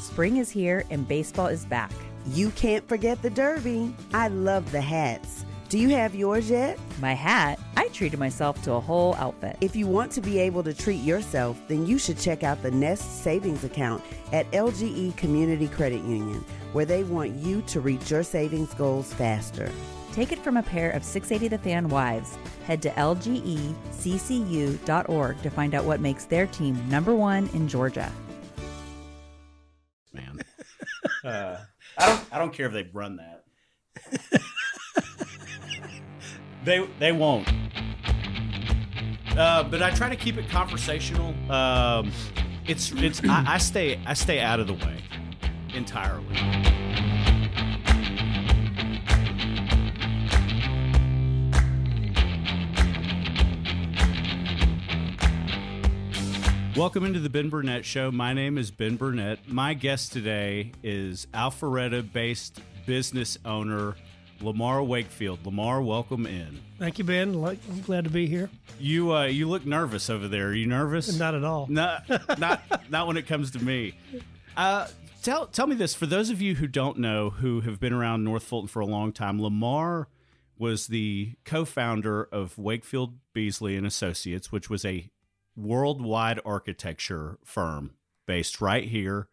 Spring is here and baseball is back. You can't forget the Derby. I love the hats. Do you have yours yet? My hat? I treated myself to a whole outfit. If you want to be able to treat yourself, then you should check out the Nest Savings Account at LGE Community Credit Union, where they want you to reach your savings goals faster. Take it from a pair of 680 The Fan wives. Head to lgeccu.org to find out what makes their team #1 in Georgia. Man, I don't care if they run that. They won't. But I try to keep it conversational. I stay out of the way entirely. Welcome into the Ben Burnett Show. My name is Ben Burnett. My guest today is Alpharetta-based business owner Lamar Wakefield. Lamar, welcome in. Thank you, Ben. I'm glad to be here. You look nervous over there. Are you nervous? Not at all. No, not when it comes to me. Tell me this. For those of you who don't know, who have been around North Fulton for a long time, Lamar was the co-founder of Wakefield Beasley and Associates, which was a worldwide architecture firm based right here.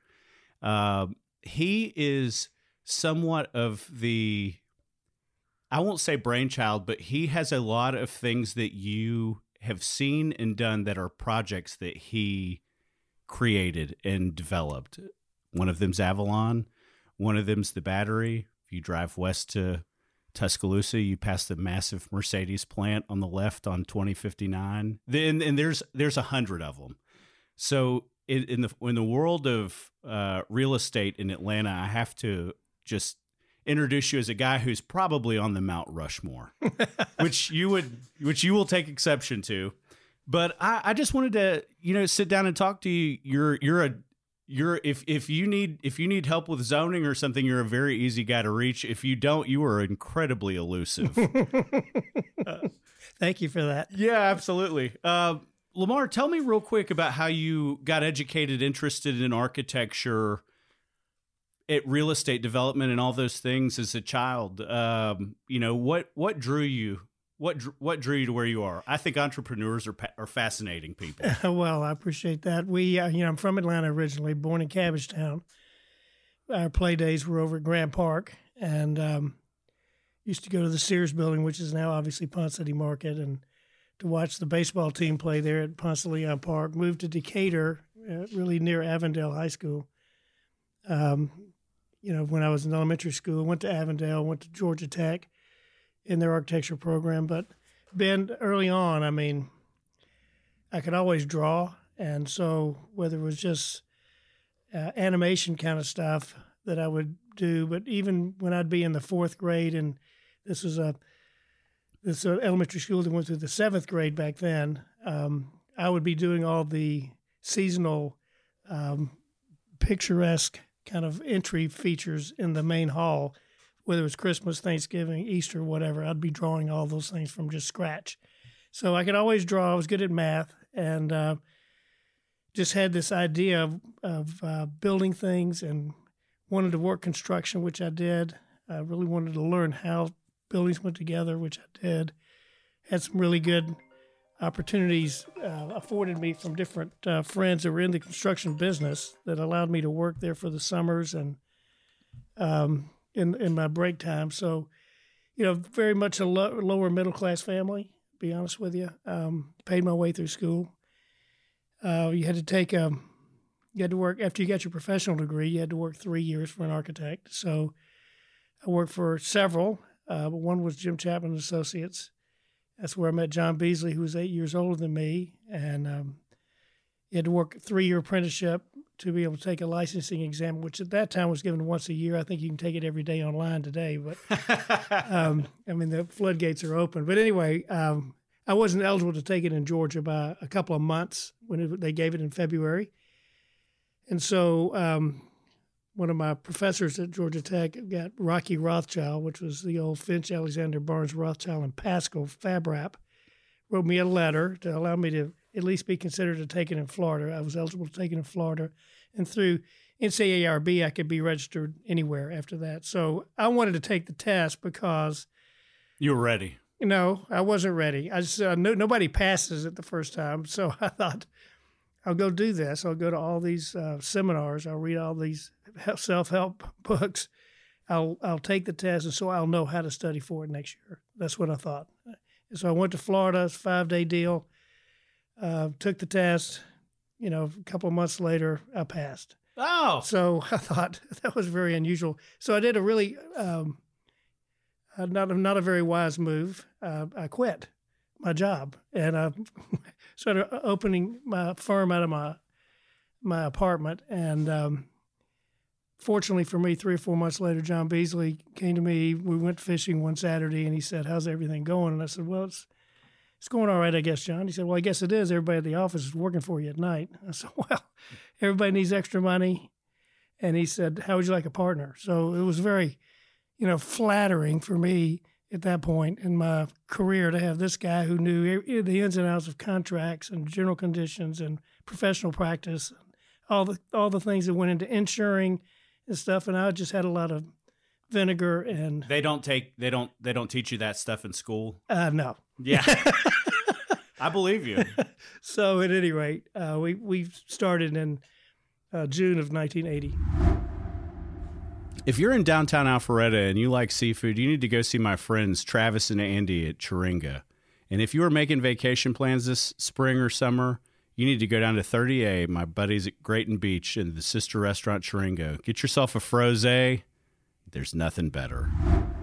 He is somewhat of the, I won't say brainchild, but he has a lot of things that you have seen and done that are projects that he created and developed. One of them's Avalon. One of them's the Battery. If you drive west to Tuscaloosa, you pass the massive Mercedes plant on the left on 2059. And there's 100 of them. So in the world of real estate in Atlanta, I have to just introduce you as a guy who's probably on the Mount Rushmore, which you will take exception to. But I just wanted to sit down and talk to you. If you need help with zoning or something, you're a very easy guy to reach. If you don't, you are incredibly elusive. Thank you for that. Yeah, absolutely. Lamar, tell me real quick about how you got educated, interested in architecture, at real estate development, and all those things as a child. What drew you? What drew you to where you are? I think entrepreneurs are fascinating people. Well, I appreciate that. I'm from Atlanta originally, born in Cabbagetown. Our play days were over at Grant Park, and used to go to the Sears building, which is now obviously Ponce City Market, and to watch the baseball team play there at Ponce de Leon Park. Moved to Decatur, really near Avondale High School. When I was in elementary school, went to Avondale, went to Georgia Tech in their architecture program. But Ben, early on, I could always draw. And so whether it was just animation kind of stuff that I would do, but even when I'd be in the fourth grade, and this was this elementary school that went through the seventh grade back then, I would be doing all the seasonal picturesque kind of entry features in the main hall, whether it was Christmas, Thanksgiving, Easter, whatever. I'd be drawing all those things from just scratch. So I could always draw. I was good at math, and just had this idea of building things, and wanted to work construction, which I did. I really wanted to learn how buildings went together, which I did. Had some really good opportunities afforded me from different friends that were in the construction business that allowed me to work there for the summers and in my break time. So, very much a lower middle class family, to be honest with you. Paid my way through school. You had to work after you got your professional degree. You had to work 3 years for an architect. So I worked for several, but one was Jim Chapman Associates. That's where I met John Beasley, who was 8 years older than me, and you had to work a 3-year apprenticeship to be able to take a licensing exam, which at that time was given once a year. I think you can take it every day online today, but the floodgates are open. But anyway, I wasn't eligible to take it in Georgia by a couple of months when they gave it in February. And so one of my professors at Georgia Tech got Rocky Rothschild, which was the old Finch, Alexander, Barnes, Rothschild, and Pascal FabRap, wrote me a letter to allow me to at least be considered to take it in Florida. I was eligible to take it in Florida. And through NCARB, I could be registered anywhere after that. So I wanted to take the test because You were ready. no, I wasn't ready. I just nobody passes it the first time, so I thought I'll go do this. I'll go to all these seminars. I'll read all these self-help books. I'll take the test, and so I'll know how to study for it next year. That's what I thought. And so I went to Florida. It's a 5-day deal. Took the test. You know, a couple of months later, I passed. Oh, So I thought that was very unusual. So I did a really not a very wise move. I quit my job and I started opening my firm out of my apartment. And fortunately for me, 3 or 4 months later, John Beasley came to me. We went fishing one Saturday, and he said, "How's everything going?" And I said, "Well, it's going all right, I guess, John." He said, "Well, I guess it is. Everybody at the office is working for you at night." I said, "Well, everybody needs extra money." And he said, "How would you like a partner?" So it was very, flattering for me at that point in my career to have this guy who knew the ins and outs of contracts and general conditions and professional practice, and all the things that went into insuring and stuff. And I just had a lot of vinegar and they don't teach you that stuff in school. no. Yeah, I believe you. So at any rate, we started in June of 1980. If you're in downtown Alpharetta and you like seafood, you need to go see my friends Travis and Andy at Chiringa. And if you are making vacation plans this spring or summer, you need to go down to 30A, my buddies at Grayton Beach, and the sister restaurant Chiringa. Get yourself a frosé. There's nothing better.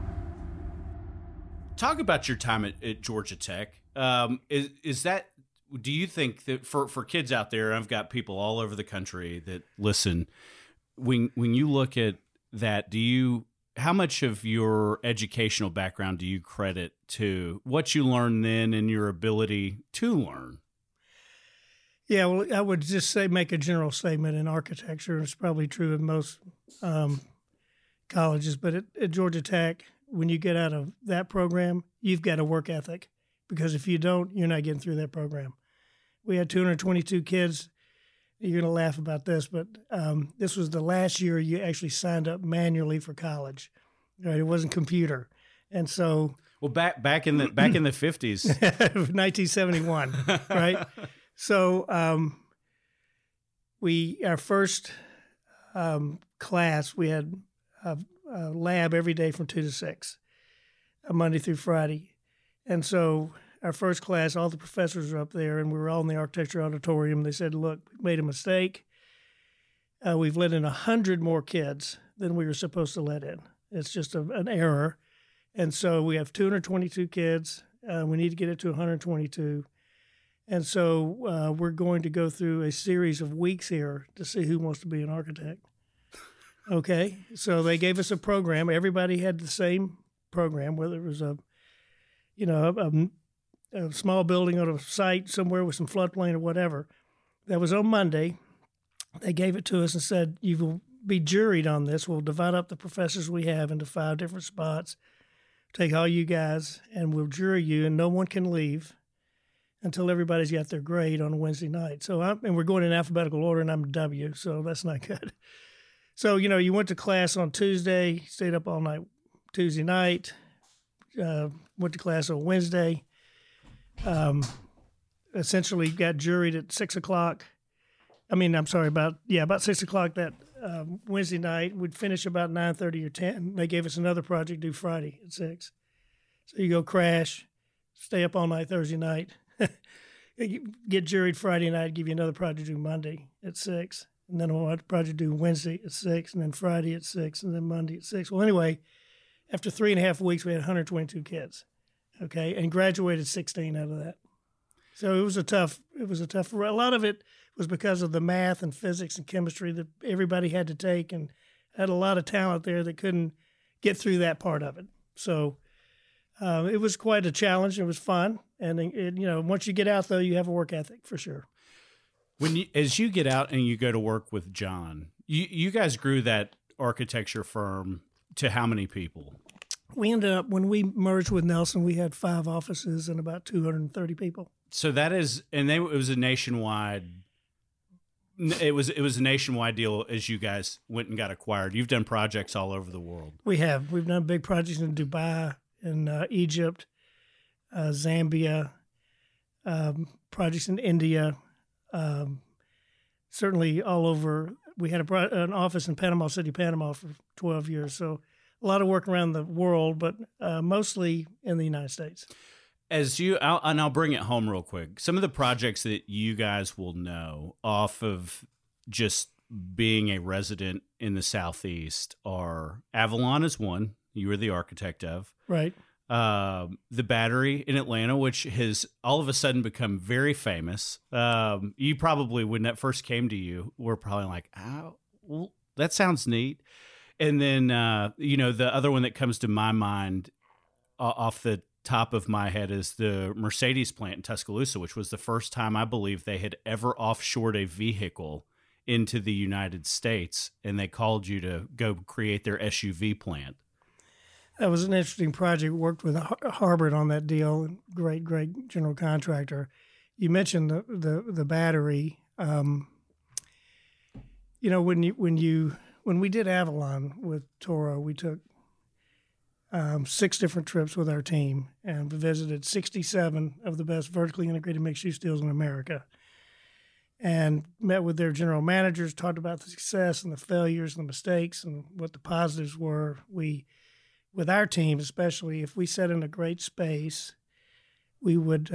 Talk about your time at Georgia Tech. Is that? Do you think that for kids out there, I've got people all over the country that listen. When you look at that, how much of your educational background do you credit to what you learned then and your ability to learn? Yeah, well, I would just make a general statement in architecture. It's probably true in most colleges, but at Georgia Tech, when you get out of that program, you've got a work ethic, because if you don't, you're not getting through that program. We had 222 kids. You're going to laugh about this, but this was the last year you actually signed up manually for college. Right? It wasn't computer, and so back in the 50s, 1971, right? So our first class, we had a lab every day from 2 to 6, Monday through Friday, and so our first class, all the professors were up there, and we were all in the architecture auditorium. They said, "Look, we made a mistake. We've let in 100 more kids than we were supposed to let in. It's just an error. And so we have 222 kids. We need to get it to 122. And so we're going to go through a series of weeks here to see who wants to be an architect." Okay, so they gave us a program. Everybody had the same program, whether it was a small building on a site somewhere with some floodplain or whatever. That was on Monday. They gave it to us and said, "You will be juried on this. We'll divide up the professors we have into 5 different spots, take all you guys, and we'll jury you, and no one can leave until everybody's got their grade on a Wednesday night." So and we're going in alphabetical order, and I'm a W, so that's not good. So, you went to class on Tuesday, stayed up all night Tuesday night, went to class on Wednesday, essentially got juried at 6 o'clock. About 6 o'clock that Wednesday night. We'd finish about 9:30 or 10. They gave us another project due Friday at 6. So you go crash, stay up all night Thursday night, get juried Friday night, give you another project due Monday at 6, and then a project due Wednesday at 6, and then Friday at 6, and then Monday at 6. Well, anyway, after 3.5 weeks, we had 122 kids. Okay, and graduated 16 out of that. So it was a tough. A lot of it was because of the math and physics and chemistry that everybody had to take, and had a lot of talent there that couldn't get through that part of it. So it was quite a challenge. It was fun, and once you get out, though, you have a work ethic for sure. As you get out and you go to work with John, you guys grew that architecture firm to how many people? We ended up, when we merged with Nelson, we had 5 offices and about 230 people. So that is, it was a nationwide It was a nationwide deal as you guys went and got acquired. You've done projects all over the world. We have. We've done big projects in Dubai, in Egypt, Zambia, projects in India, certainly all over. We had an office in Panama City, Panama for 12 years. So a lot of work around the world, but mostly in the United States. I'll bring it home real quick. Some of the projects that you guys will know off of just being a resident in the Southeast are Avalon is one you were the architect of. Right. The Battery in Atlanta, which has all of a sudden become very famous. You probably, when that first came to you, were probably like, oh, well, that sounds neat. And then, the other one that comes to my mind off the top of my head is the Mercedes plant in Tuscaloosa, which was the first time I believe they had ever offshored a vehicle into the United States, and they called you to go create their SUV plant. That was an interesting project. Worked with Harbert on that deal. Great general contractor. You mentioned the battery. When we did Avalon with Toro, we took 6 different trips with our team and visited 67 of the best vertically integrated mixed-use deals in America, and met with their general managers, talked about the success and the failures and the mistakes and what the positives were. With our team, especially, if we set in a great space, we would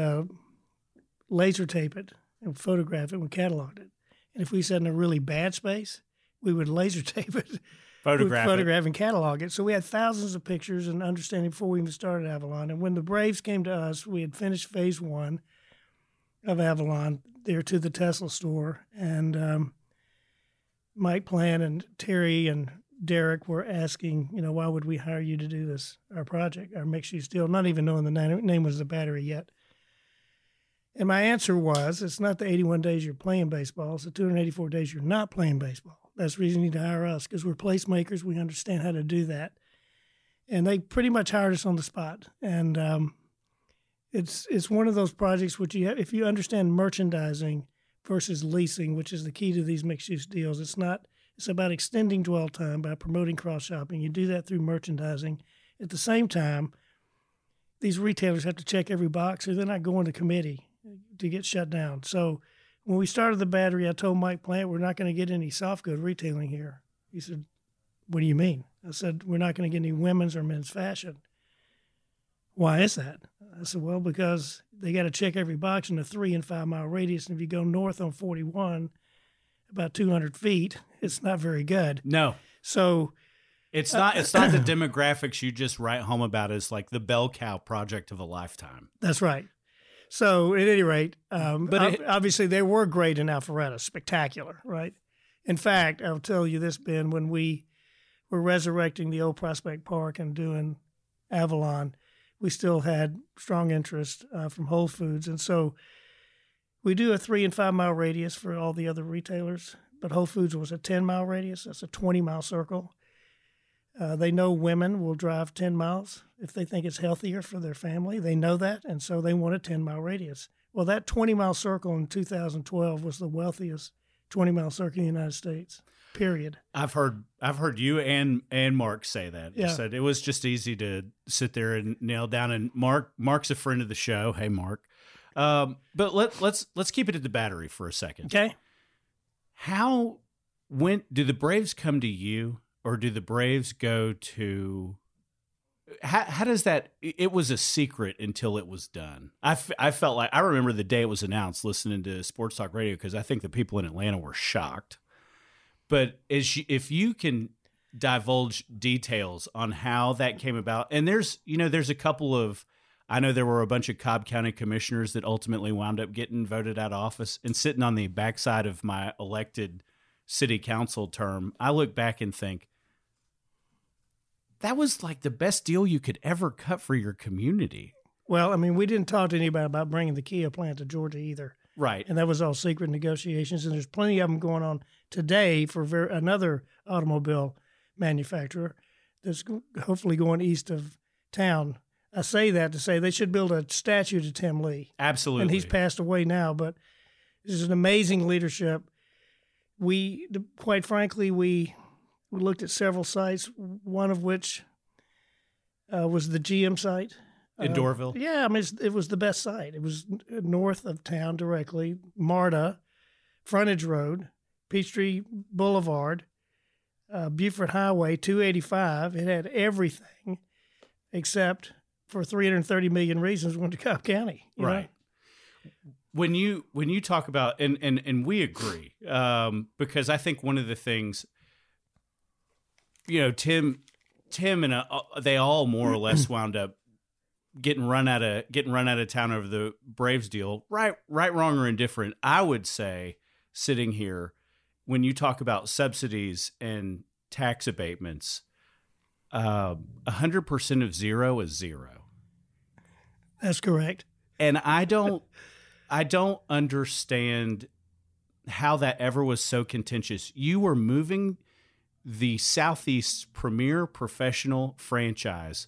laser tape it and photograph it and catalog it. And if we set in a really bad space, we would laser tape it, photograph and catalog it. So we had thousands of pictures and understanding before we even started Avalon. And when the Braves came to us, we had finished phase 1 of Avalon there to the Tesla store. And Mike Plant and Terry and Derek were asking, why would we hire you to do this, our project, our mixed-use deal, not even knowing the name was the Battery yet. And my answer was, it's not the 81 days you're playing baseball, it's the 284 days you're not playing baseball. That's the reason you need to hire us, because we're placemakers. We understand how to do that. And they pretty much hired us on the spot. And it's one of those projects which if you understand merchandising versus leasing, which is the key to these mixed-use deals, it's about extending dwell time by promoting cross-shopping. You do that through merchandising. At the same time, these retailers have to check every box or they're not going to committee to get shut down. So when we started the Battery, I told Mike Plant, we're not going to get any soft good retailing here. He said, what do you mean? I said, we're not going to get any women's or men's fashion. Why is that? I said, well, because they got to check every box in a 3 and 5 mile radius. And if you go north on 41, about 200 feet, it's not very good. No. So it's not the demographics you just write home about as like the bell cow project of a lifetime. That's right. So at any rate, obviously they were great in Alpharetta, spectacular, right? In fact, I'll tell you this, Ben, when we were resurrecting the old Prospect Park and doing Avalon, we still had strong interest from Whole Foods. And so we do a 3 and 5 mile radius for all the other retailers, but Whole Foods was a 10 mile radius. That's a 20 mile circle. They know women will drive 10 miles if they think it's healthier for their family. They know that, and so they want a 10-mile radius. Well, that 20-mile circle in 2012 was the wealthiest 20-mile circle in the United States, period. I've heard you and Mark say that. Yeah. You said it was just easy to sit there and nail down. And Mark's a friend of the show. Hey, Mark. But let's keep it at the Battery for a second. Okay. When do the Braves come to you? Or do the Braves go to how does that? It was a secret until it was done. I felt like I remember the day it was announced, listening to Sports Talk Radio, because I think the people in Atlanta were shocked. But if you can divulge details on how that came about, and there's a couple of, I know there were a bunch of Cobb County commissioners that ultimately wound up getting voted out of office, and sitting on the backside of my elected city council term, I look back and think, that was like the best deal you could ever cut for your community. Well, I mean, we didn't talk to anybody about bringing the Kia plant to Georgia either. Right. And that was all secret negotiations. And there's plenty of them going on today for another automobile manufacturer that's hopefully going east of town. I say that to say they should build a statue to Tim Lee. Absolutely. And he's passed away now, but this is an amazing leadership. quite frankly, we looked at several sites, one of which was the GM site. In Dorville? Yeah, I mean, it was the best site. It was north of town directly, MARTA, Frontage Road, Peachtree Boulevard, Beaufort Highway, 285. It had everything except for 330 million reasons went to Cobb County. Right. When you talk about, and we agree, because I think one of the things, Tim and they all more or less wound up getting run out of town over the Braves deal. Right, wrong, or indifferent. I would say, sitting here, when you talk about subsidies and tax abatements, 100% of zero is zero. That's correct. And I don't understand how that ever was so contentious. You were moving the Southeast's premier professional franchise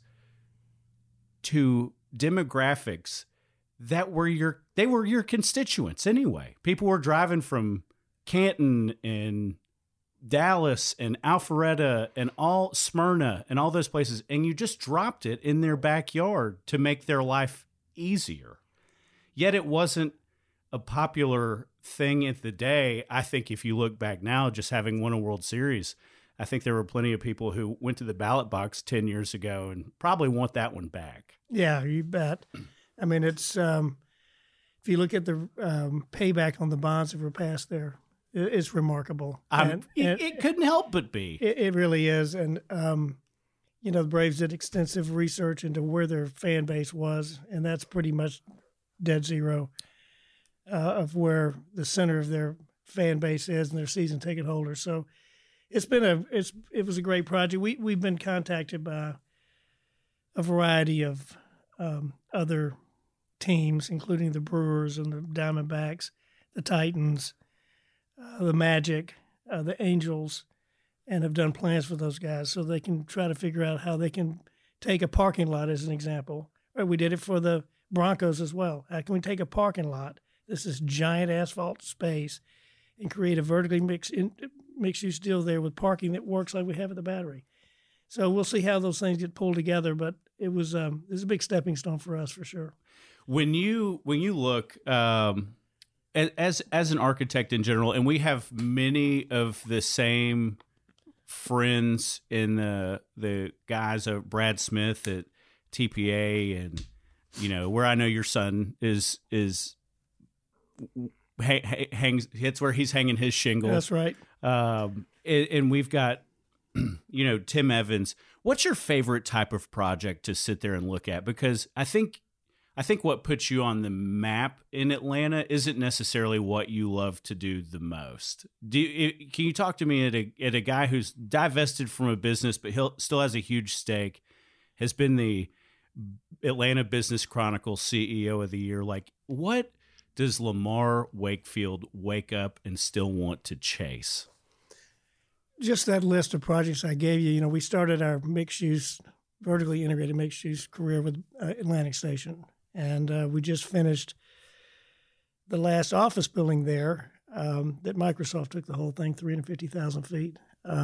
to demographics that were your constituents anyway. People were driving from Canton and Dallas and Alpharetta and all Smyrna and all those places, and you just dropped it in their backyard to make their life easier. Yet it wasn't a popular thing at the day. I think if you look back now, just having won a World Series, I think there were plenty of people who went to the ballot box 10 years ago and probably want that one back. Yeah, you bet. I mean, it's if you look at the payback on the bonds that were passed there, it's remarkable. It couldn't help but be. It really is. And, the Braves did extensive research into where their fan base was, and that's pretty much dead zero of where the center of their fan base is and their season ticket holders. So it was a great project. We've been contacted by a variety of other teams, including the Brewers and the Diamondbacks, the Titans, the Magic, the Angels, and have done plans for those guys so they can try to figure out how they can take a parking lot as an example. Right, we did it for the Broncos as well. How can we take a parking lot, this is giant asphalt space, and create a vertically mixed-use deal there with parking that works like we have at the Battery? So we'll see how those things get pulled together, but it was a big stepping stone for us for sure. When you look as an architect in general, and we have many of the same friends in the guys of Brad Smith at TPA, and where I know your son is hangs. It's where he's hanging his shingle. That's right. And we've got Tim Evans. What's your favorite type of project to sit there and look at? Because I think what puts you on the map in Atlanta isn't necessarily what you love to do the most. Can you talk to me at a guy who's divested from a business, but he still has a huge stake, has been the Atlanta Business Chronicle CEO of the year? Like, what does Lamar Wakefield wake up and still want to chase? Just that list of projects I gave you. We started our vertically integrated mixed-use career with Atlantic Station. And we just finished the last office building there that Microsoft took the whole thing, 350,000 feet,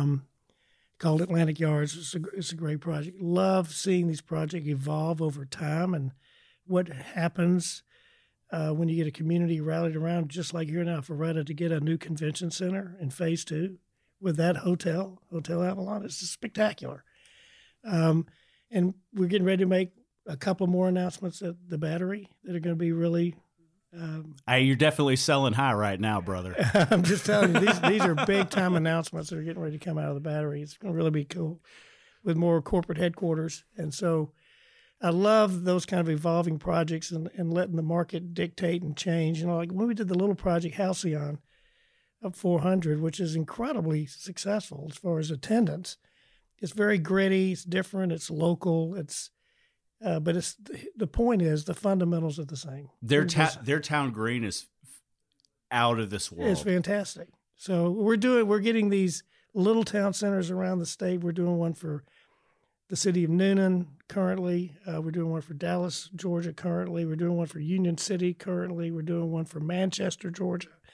called Atlantic Yards. It's a great project. Love seeing these projects evolve over time and what happens when you get a community rallied around, just like here in Alpharetta, to get a new convention center in Phase 2 with that Hotel Avalon. It's just spectacular. And we're getting ready to make a couple more announcements at the Battery that are going to be really. You're definitely selling high right now, brother. I'm just telling you, these are big time announcements that are getting ready to come out of the Battery. It's going to really be cool with more corporate headquarters. And so I love those kind of evolving projects and letting the market dictate and change. Like when we did the little project Halcyon up 400, which is incredibly successful as far as attendance. It's very gritty. It's different. It's local. But the point is the fundamentals are the same. Their town green is out of this world. It's fantastic. So we're getting these little town centers around the state. We're doing one for the city of Noonan currently. We're doing one for Dallas, Georgia currently. We're doing one for Union City currently. We're doing one for Manchester, Georgia.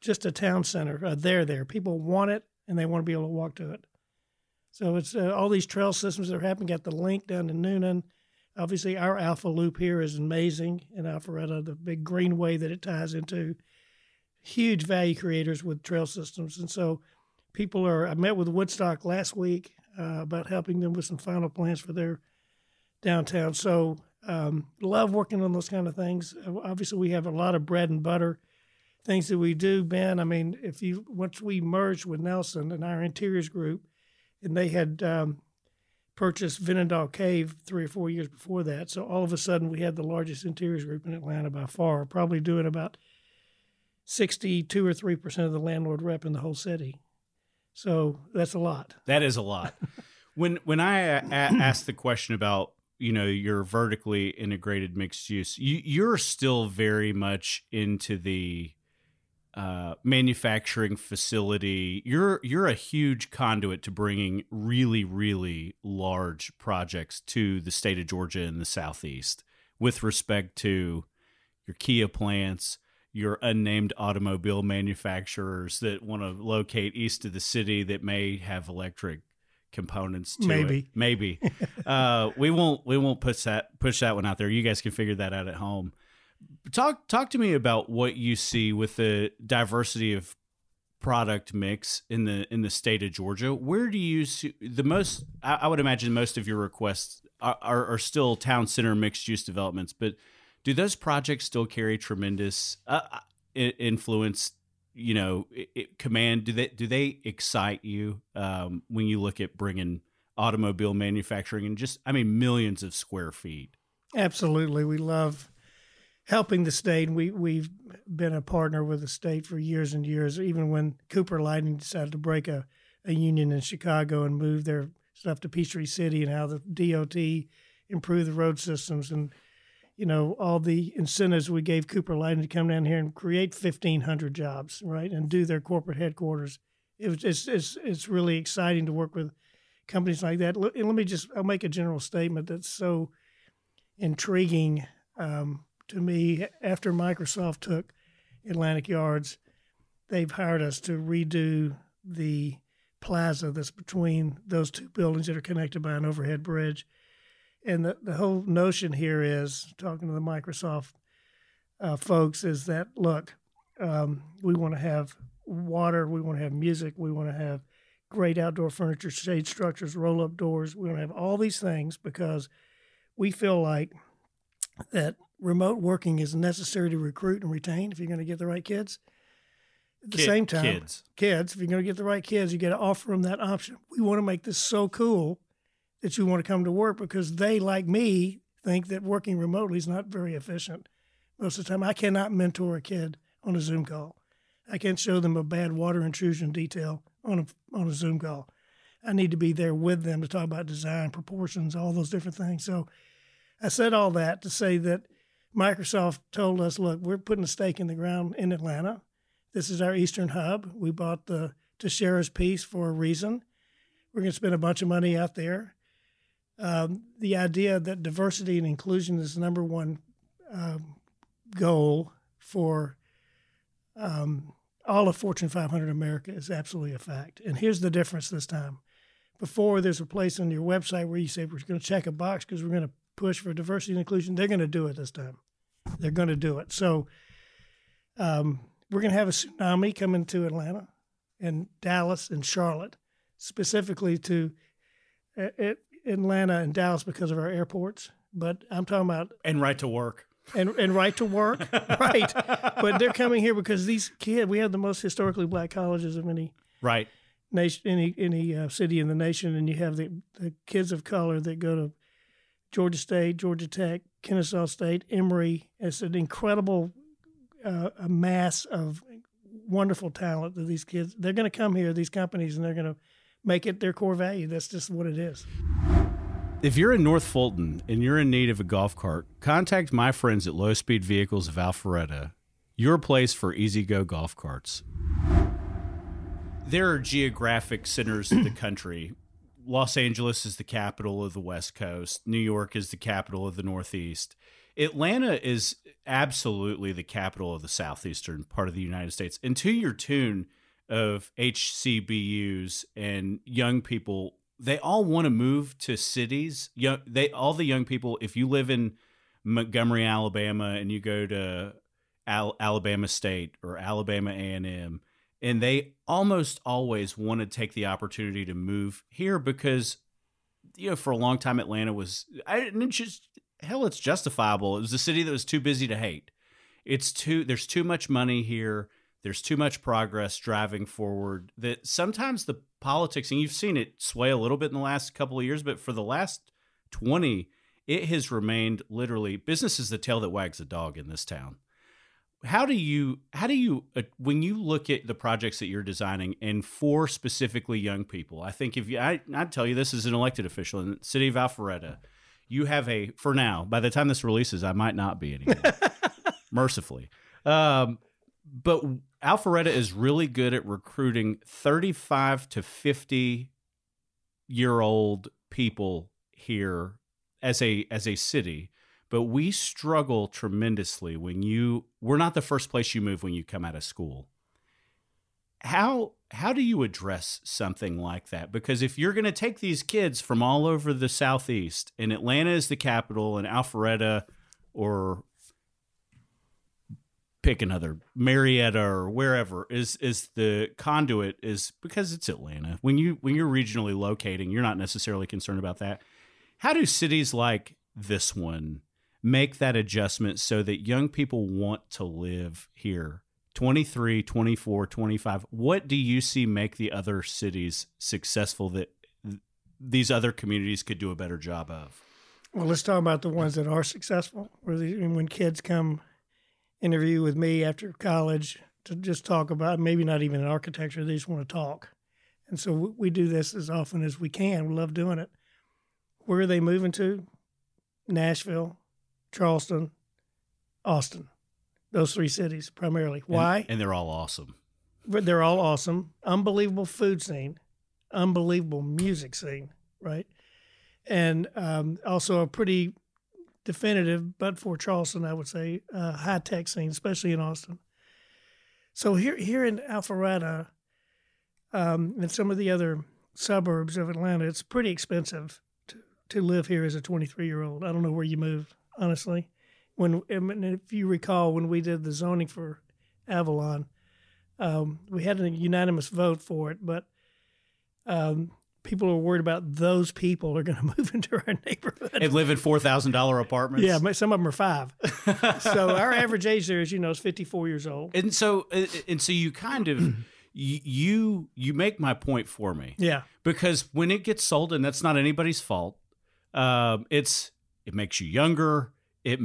just a town center. They're there. People want it, and they want to be able to walk to it. So it's all these trail systems that are happening. Got the link down to Noonan. Obviously, our Alpha Loop here is amazing in Alpharetta, the big greenway that it ties into. Huge value creators with trail systems. And so I met with Woodstock last week about helping them with some final plans for their downtown. So love working on those kind of things. Obviously, we have a lot of bread and butter things that we do, Ben. I mean, once we merged with Nelson and our interiors group, and they had purchased Vinendal Cave 3 or 4 years before that. So all of a sudden, we had the largest interiors group in Atlanta by far, probably doing about 62 or 3% of the landlord rep in the whole city. So that's a lot. That is a lot. When I asked the question about, your vertically integrated mixed use, you're still very much into the manufacturing facility. You're a huge conduit to bringing really, really large projects to the state of Georgia and the Southeast with respect to your Kia plants, your unnamed automobile manufacturers that want to locate east of the city that may have electric components to it. Maybe. We won't push that one out there. You guys can figure that out at home. Talk to me about what you see with the diversity of product mix in the state of Georgia. Where do you see the most? I would imagine most of your requests are still town center mixed use developments, but do those projects still carry tremendous influence? Command. Do they excite you when you look at bringing automobile manufacturing and millions of square feet? Absolutely, we love helping the state. We've been a partner with the state for years and years. Even when Cooper Lighting decided to break a union in Chicago and move their stuff to Peachtree City, and how the DOT improved the road systems and all the incentives we gave Cooper Lighting to come down here and create 1,500 jobs, right, and do their corporate headquarters. It's really exciting to work with companies like that. I'll make a general statement that's so intriguing to me. After Microsoft took Atlantic Yards, they've hired us to redo the plaza that's between those two buildings that are connected by an overhead bridge. And the whole notion here is, talking to the Microsoft folks, is that, look, we want to have water, we want to have music, we want to have great outdoor furniture, shade structures, roll-up doors. We want to have all these things because we feel like that remote working is necessary to recruit and retain if you're going to get the right kids. At the same time, kids, if you're going to get the right kids, you got to offer them that option. We want to make this so cool that you want to come to work, because they, like me, think that working remotely is not very efficient. Most of the time, I cannot mentor a kid on a Zoom call. I can't show them a bad water intrusion detail on a Zoom call. I need to be there with them to talk about design, proportions, all those different things. So I said all that to say that Microsoft told us, look, we're putting a stake in the ground in Atlanta. This is our eastern hub. We bought the Teixeira's piece for a reason. We're going to spend a bunch of money out there. The idea that diversity and inclusion is the number one goal for all of Fortune 500 America is absolutely a fact. And here's the difference this time. Before, there's a place on your website where you say, we're going to check a box because we're going to push for diversity and inclusion. They're going to do it this time. They're going to do it. So we're going to have a tsunami coming to Atlanta and Dallas and Charlotte, specifically to Atlanta and Dallas because of our airports. But I'm talking about... And right to work. And right to work, right. But they're coming here because these kids, we have the most historically black colleges of any nation, any city in the nation, and you have the kids of color that go to Georgia State, Georgia Tech, Kennesaw State, Emory. It's an incredible a mass of wonderful talent that these kids, they're going to come here, these companies, and they're going to make it their core value. That's just what it is. If you're in North Fulton and you're in need of a golf cart, contact my friends at Low Speed Vehicles of Alpharetta, your place for easy-go golf carts. There are geographic centers of the country. Los Angeles is the capital of the West Coast. New York is the capital of the Northeast. Atlanta is absolutely the capital of the southeastern part of the United States. And to your tune of HCBUs and young people, they all want to move to cities. All the young people, if you live in Montgomery, Alabama, and you go to Alabama State or Alabama A&M, and they almost always want to take the opportunity to move here because, for a long time, Atlanta was, it's justifiable. It was a city that was too busy to hate. There's too much money here. There's too much progress driving forward that sometimes the politics, and you've seen it sway a little bit in the last couple of years, but for the last 20, it has remained literally business is the tail that wags the dog in this town. How do you, when you look at the projects that you're designing and for specifically young people, I think I'd tell you this as an elected official in the city of Alpharetta, you have for now, by the time this releases, I might not be anymore, mercifully. But Alpharetta is really good at recruiting 35 to 50-year-old people here as a city. But we struggle tremendously we're not the first place you move when you come out of school. How do you address something like that? Because if you're going to take these kids from all over the Southeast, and Atlanta is the capital, and Alpharetta or pick another, Marietta or wherever is the conduit, is because it's Atlanta. When you're regionally locating, you're not necessarily concerned about that. How do cities like this one make that adjustment so that young people want to live here? 23, 24, 25. What do you see make the other cities successful that these other communities could do a better job of? Well, let's talk about the ones that are successful. When kids come interview with me after college to just talk about, maybe not even in architecture, they just want to talk. And so we do this as often as we can. We love doing it. Where are they moving to? Nashville, Charleston, Austin. Those three cities primarily. Why? And they're all awesome. But they're all awesome. Unbelievable food scene, unbelievable music scene, right? And also a pretty definitive, but for Charleston, I would say, high-tech scene, especially in Austin. So here in Alpharetta and some of the other suburbs of Atlanta, it's pretty expensive to live here as a 23-year-old. I don't know where you moved, honestly. If you recall, when we did the zoning for Avalon, we had a unanimous vote for it, but people are worried about those people are going to move into our neighborhood and live in $4,000 apartments. Yeah, some of them are 5. So our average age there, as you know, is 54 years old. And so you kind of you make my point for me. Yeah, because when it gets sold, and that's not anybody's fault, it makes you younger. It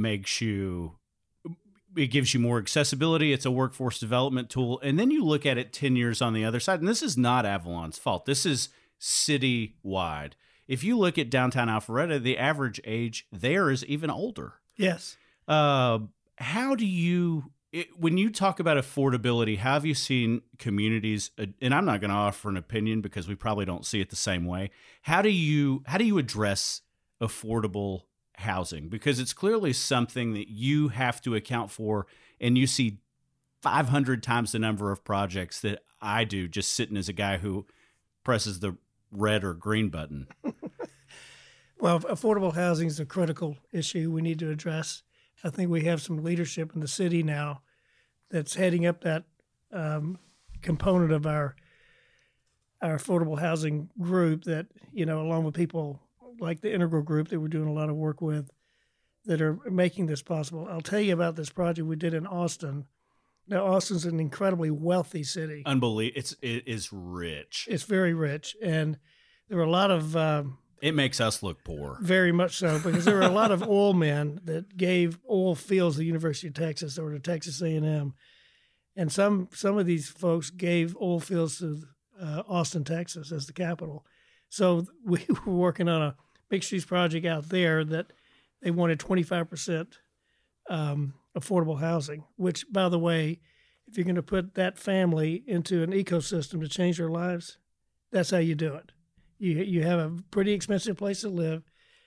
gives you more accessibility. It's a workforce development tool. And then you look at it 10 years on the other side, and this is not Avalon's fault. This is city-wide. If you look at downtown Alpharetta, the average age there is even older. Yes. How do you, when you talk about affordability, how have you seen communities, and I'm not going to offer an opinion because we probably don't see it the same way. How do you address affordable housing? Because it's clearly something that you have to account for, and you see 500 times the number of projects that I do just sitting as a guy who presses the red or green button. Well, affordable housing is a critical issue we need to address. I think we have some leadership in the city now that's heading up that component of our affordable housing group that, along with people like the Integral Group that we're doing a lot of work with that are making this possible. I'll tell you about this project we did in Austin. Now, Austin's an incredibly wealthy city. Unbelievable. It is rich. It's very rich. And there were a lot of... it makes us look poor. Very much so, because there were a lot of oil men that gave oil fields to the University of Texas or to Texas A&M. And some of these folks gave oil fields to Austin, Texas as the capital. So we were working on a mixed-use project out there that they wanted 25% affordable housing, which, by the way, if you're going to put that family into an ecosystem to change their lives, that's how you do it. You have a pretty expensive place to live,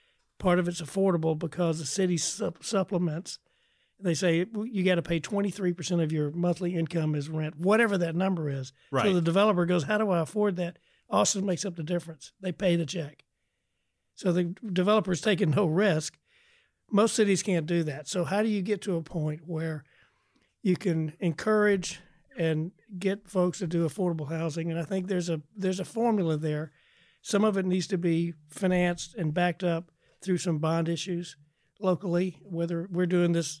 part of it's affordable because the city supplements. They say you got to pay 23% of your monthly income as rent, whatever that number is. Right. So the developer goes, how do I afford that? Austin makes up the difference. They pay the check. So the developer's taking no risk. Most cities can't do that. So how do you get to a point where you can encourage and get folks to do affordable housing? And I think there's a formula there. Some of it needs to be financed and backed up through some bond issues locally, whether we're doing this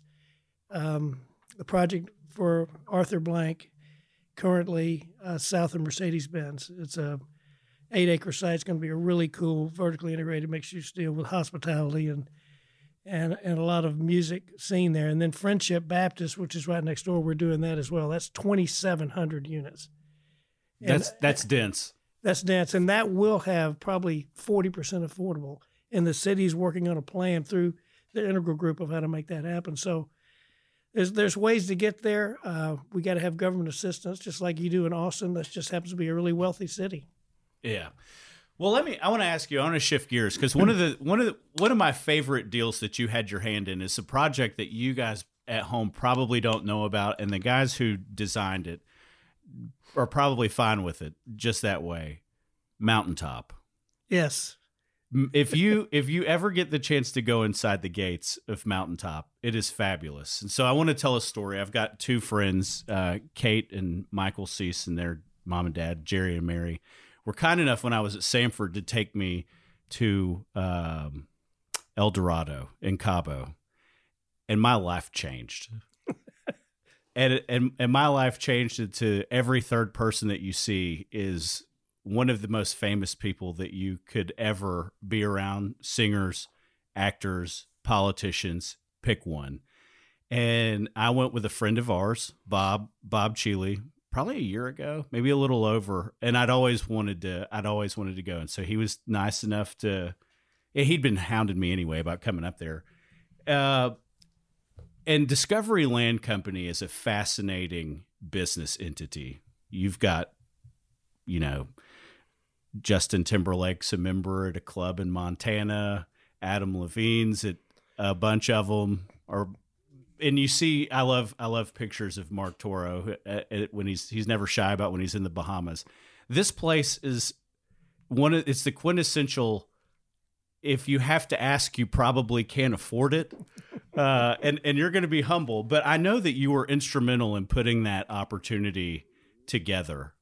the project for Arthur Blank currently south of Mercedes-Benz. It's a 8-acre site. It's going to be a really cool vertically integrated mixed-use deal with hospitality and a lot of music scene there. And then Friendship Baptist, which is right next door, we're doing that as well. That's 2,700 units. That's dense. That's dense, and that will have probably 40% affordable. And the city's working on a plan through the integral group of how to make that happen. So there's ways to get there. We got to have government assistance, just like you do in Austin. That just happens to be a really wealthy city. Yeah. Well, I want to ask you. I want to shift gears because one of my favorite deals that you had your hand in is a project that you guys at home probably don't know about, and the guys who designed it are probably fine with it just that way. Mountaintop. Yes. If you ever get the chance to go inside the gates of Mountaintop, it is fabulous. And so I want to tell a story. I've got two friends, Kate and Michael Cease, and their mom and dad, Jerry and Mary, were kind enough when I was at Samford to take me to El Dorado in Cabo, and my life changed. and my life changed into every third person that you see is one of the most famous people that you could ever be around. Singers, actors, politicians, pick one. And I went with a friend of ours, Bob Chile, probably a year ago, maybe a little over. And I'd always wanted to go. And so he was nice enough he'd been hounding me anyway about coming up there. And Discovery Land Company is a fascinating business entity. You've got, Justin Timberlake's a member at a club in Montana. Adam Levine's at a bunch of them and you see, I love pictures of Mark Toro when he's never shy about when he's in the Bahamas. This place is it's the quintessential. If you have to ask, you probably can't afford it. And you're going to be humble, but I know that you were instrumental in putting that opportunity together.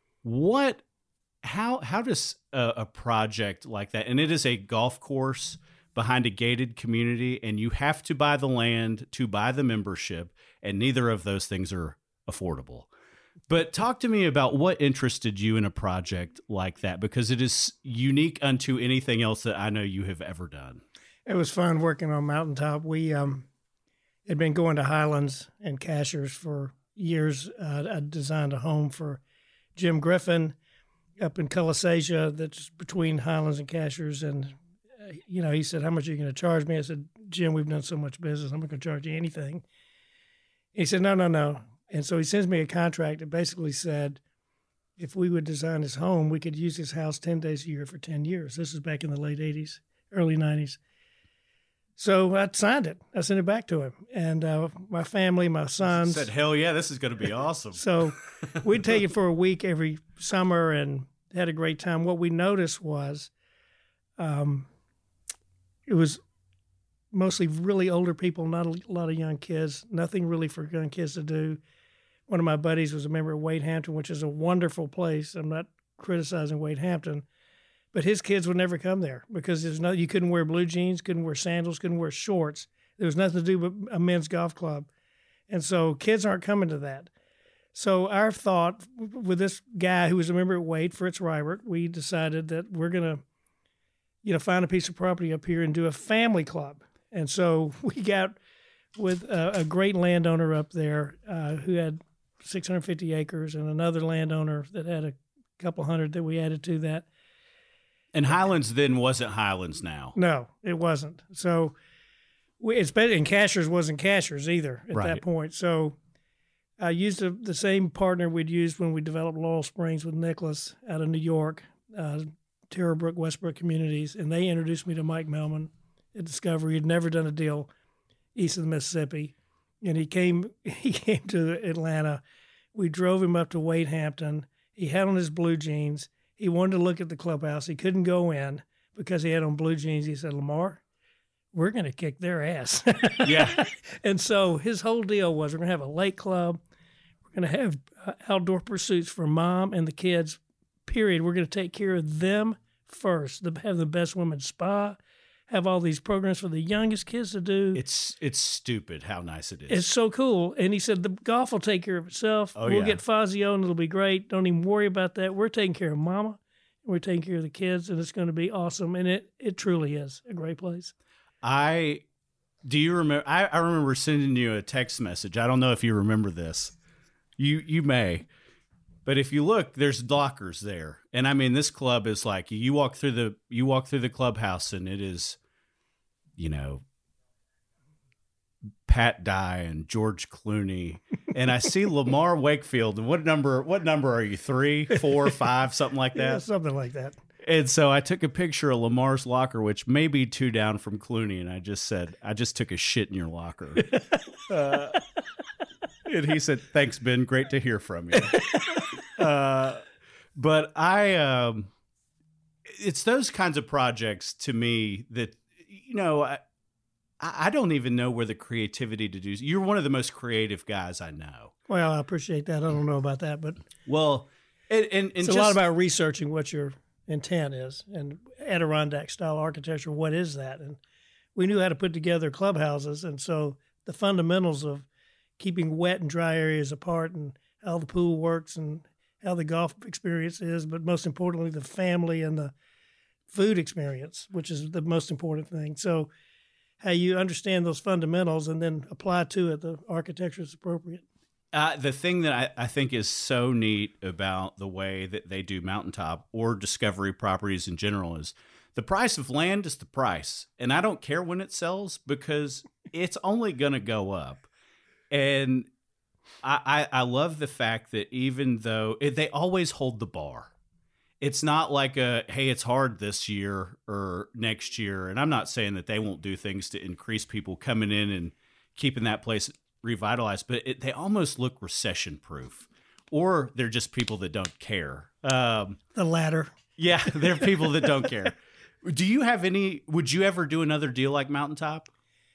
How does a project like that, and it is a golf course behind a gated community, and you have to buy the land to buy the membership, and neither of those things are affordable. But talk to me about what interested you in a project like that, because it is unique unto anything else that I know you have ever done. It was fun working on Mountaintop. We had been going to Highlands and Cashers for years. I designed a home for Jim Griffin up in Cullacassia that's between Highlands and Cashers. And, he said, how much are you going to charge me? I said, Jim, we've done so much business. I'm not going to charge you anything. He said, no. And so he sends me a contract that basically said, if we would design his home, we could use his house 10 days a year for 10 years. This is back in the late 80s, early 90s. So I signed it. I sent it back to him. And my family, my sons. Said, hell yeah, this is going to be awesome. So we'd take it for a week every summer and had a great time. What we noticed was it was mostly really older people, not a lot of young kids, nothing really for young kids to do. One of my buddies was a member of Wade Hampton, which is a wonderful place. I'm not criticizing Wade Hampton, but his kids would never come there because you couldn't wear blue jeans, couldn't wear sandals, couldn't wear shorts. There was nothing to do but a men's golf club. And so kids aren't coming to that. So our thought with this guy who was a member at Wade, Fritz Reibert, we decided that we're going to, find a piece of property up here and do a family club. And so we got with a great landowner up there who had 650 acres and another landowner that had a couple hundred that we added to that. And Highlands then wasn't Highlands now. No, it wasn't. So it's better, and Cashers wasn't Cashers either at that point. So I used the same partner we'd used when we developed Laurel Springs with Nicholas out of New York, Terrabrook, Westbrook Communities, and they introduced me to Mike Melman at Discovery. He'd never done a deal east of the Mississippi, and he came to Atlanta. We drove him up to Wade Hampton. He had on his blue jeans. He wanted to look at the clubhouse. He couldn't go in because he had on blue jeans. He said, Lamar, we're going to kick their ass. Yeah. And so his whole deal was we're going to have a lake club. We're going to have outdoor pursuits for mom and the kids, period. We're going to take care of them first, have the best women's spa, have all these programs for the youngest kids to do. It's stupid how nice it is. It's so cool. And he said, the golf will take care of itself. We'll get Fazio and it'll be great. Don't even worry about that. We're taking care of mama. We're taking care of the kids, and it's going to be awesome. And it truly is a great place. Do you remember? I remember sending you a text message. I don't know if you remember this. You may. But if you look, there's lockers there, and I mean, this club is like you walk through the clubhouse, and it is, Pat Dye and George Clooney, and I see Lamar Wakefield. And what number are you? 3, 4, 5, something like that. Yeah, something like that. And so I took a picture of Lamar's locker, which may be 2 down from Clooney, and I just said, "I just took a shit in your locker." And he said, "Thanks, Ben. Great to hear from you." But it's those kinds of projects to me that, I don't even know where the creativity to do. You're one of the most creative guys I know. Well, I appreciate that. I don't know about that, but it's a lot about researching what your intent is and Adirondack style architecture. What is that? And we knew how to put together clubhouses, and so the fundamentals of keeping wet and dry areas apart, and how the pool works, and how the golf experience is, but most importantly, the family and the food experience, which is the most important thing. So how you understand those fundamentals and then apply to it the architecture is appropriate. The thing that I think is so neat about the way that they do Mountaintop or Discovery properties in general is the price of land is the price. And I don't care when it sells because it's only going to go up. And I love the fact that even though they always hold the bar, it's not like hey, it's hard this year or next year. And I'm not saying that they won't do things to increase people coming in and keeping that place revitalized, but they almost look recession proof, or they're just people that don't care. The latter. Yeah, they're people that don't care. Would you ever do another deal like Mountaintop?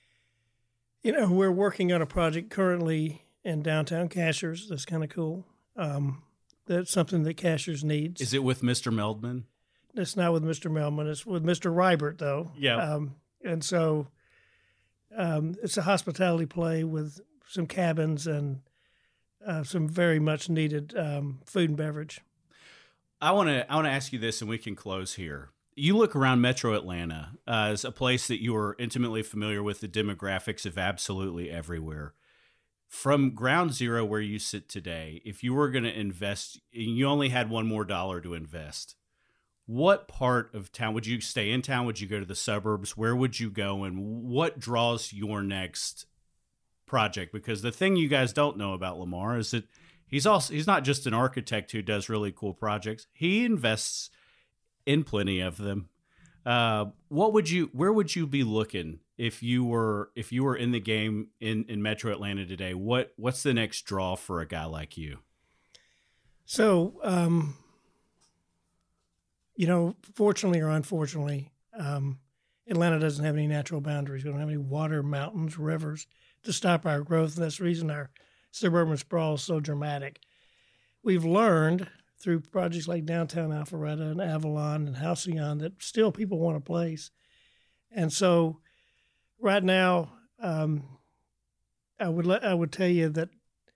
We're working on a project currently in downtown Cashers. That's kind of cool. That's something that Cashers needs. Is it with Mr. Meldman? It's not with Mr. Meldman. It's with Mr. Rybert, though. Yeah. And so it's a hospitality play with some cabins and some very much needed food and beverage. I want to ask you this, and we can close here. You look around Metro Atlanta as a place that you are intimately familiar with the demographics of absolutely everywhere. From ground zero where you sit today, if you were going to invest, and you only had $1 more to invest, what part of town would you stay in town? Would you go to the suburbs? Where would you go? And what draws your next project? Because the thing you guys don't know about Lamar is that he's not just an architect who does really cool projects. He invests in plenty of them. Where would you be looking if you were in the game in Metro Atlanta today? What's the next draw for a guy like you? So, fortunately or unfortunately, Atlanta doesn't have any natural boundaries. We don't have any water, mountains, rivers to stop our growth. That's the reason our suburban sprawl is so dramatic. We've learned through projects like Downtown Alpharetta and Avalon and Halcyon that still people want a place. And so right now, I would tell you that,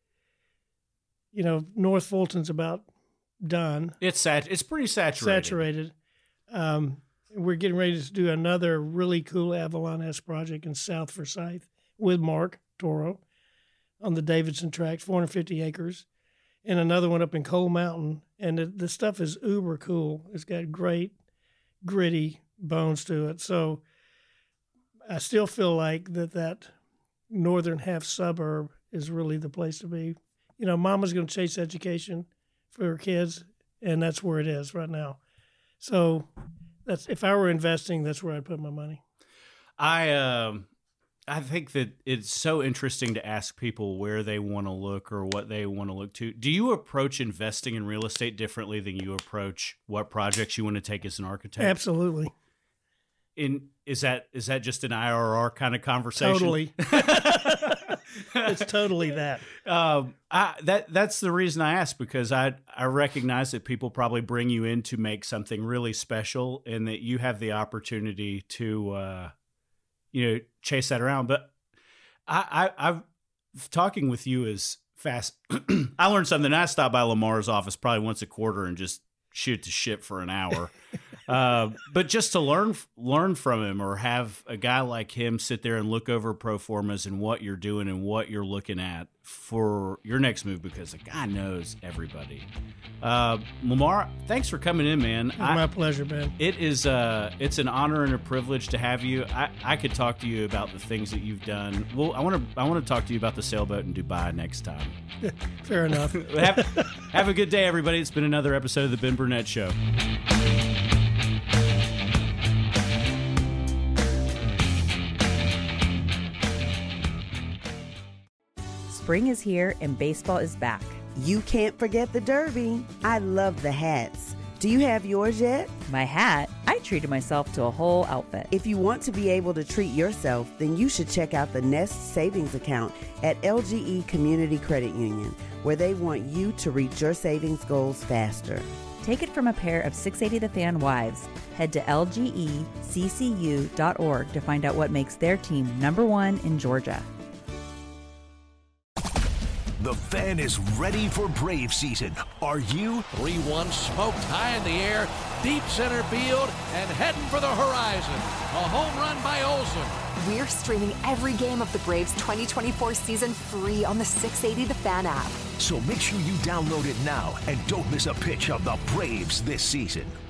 North Fulton's about done. It's pretty saturated. We're getting ready to do another really cool Avalon-esque project in South Forsyth with Mark Toro on the Davidson Tract, 450 acres, and another one up in Coal Mountain. And the stuff is uber cool. It's got great, gritty bones to it. So I still feel like that northern half suburb is really the place to be. Mama's going to chase education for her kids, and that's where it is right now. So if I were investing, that's where I'd put my money. I think that it's so interesting to ask people where they want to look or what they want to look to. Do you approach investing in real estate differently than you approach what projects you want to take as an architect? Absolutely. Is that just an IRR kind of conversation? Totally. It's totally that. That's the reason I ask, because I recognize that people probably bring you in to make something really special, and that you have the opportunity to chase that around. But I've talking with you is fast. I learned something. I stop by Lamar's office probably once a quarter and just shoot the shit for an hour. But just to learn from him, or have a guy like him sit there and look over pro formas and what you're doing and what you're looking at for your next move, because the guy knows everybody. Lamar, thanks for coming in, man. It's my pleasure, man. It's an honor and a privilege to have you. I could talk to you about the things that you've done. Well, I want to talk to you about the sailboat in Dubai next time. Fair enough. Have a good day, everybody. It's been another episode of the Ben Burnett Show. Spring is here and baseball is back. You can't forget the Derby. I love the hats. Do you have yours yet? My hat? I treated myself to a whole outfit. If you want to be able to treat yourself, then you should check out the Nest Savings Account at LGE Community Credit Union, where they want you to reach your savings goals faster. Take it from a pair of 680 The Fan wives. Head to lgeccu.org to find out what makes their team #1 in Georgia. The Fan is ready for Brave season. Are you? 3-1 smoked high in the air, deep center field, and heading for the horizon. A home run by Olsen. We're streaming every game of the Braves 2024 season free on the 680 The Fan app. So make sure you download it now and don't miss a pitch of the Braves this season.